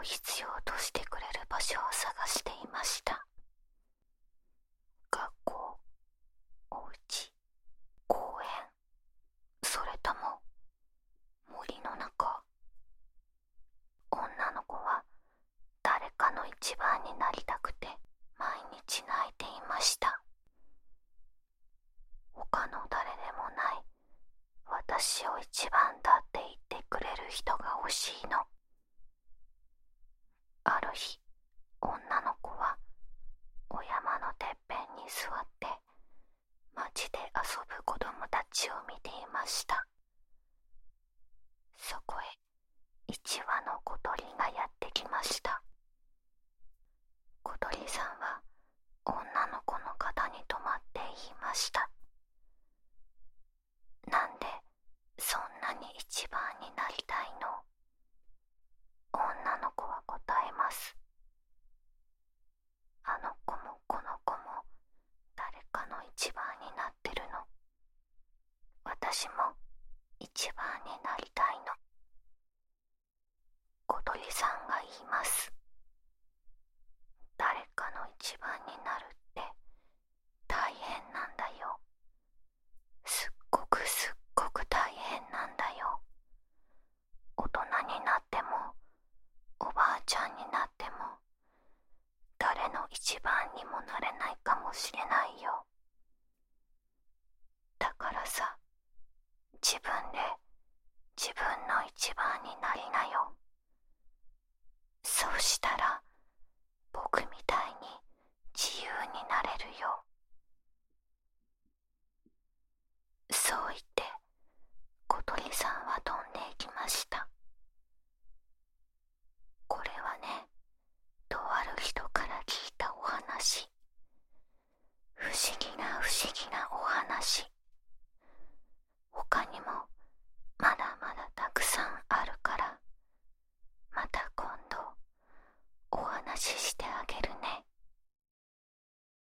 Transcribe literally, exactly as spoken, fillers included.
を必要としてくれる場所を探していました。学校、お家、公園、それとも森の中。女の子は誰かの一番になりたくて毎日泣いていました。他の誰でもない私を一番だって言ってくれる人が欲しいの。ある日、女の子はお山のてっぺんに座って街で遊ぶ子供たちを見ていました。そこへ一羽の小鳥がやってきました。小鳥さんは女の子の肩に止まって言いました。なんでそんなに一番になりたいの？女の子は答えます。あの子もこの子も誰かの一番になってるの。私も一番になりたいの。小鳥さんが言います。誰かの一番になるって大変なんだよ。すっごくすっごく大変なんだよ。大人になってもおばあちゃんになっても誰の一番にもなれないかもしれないよ。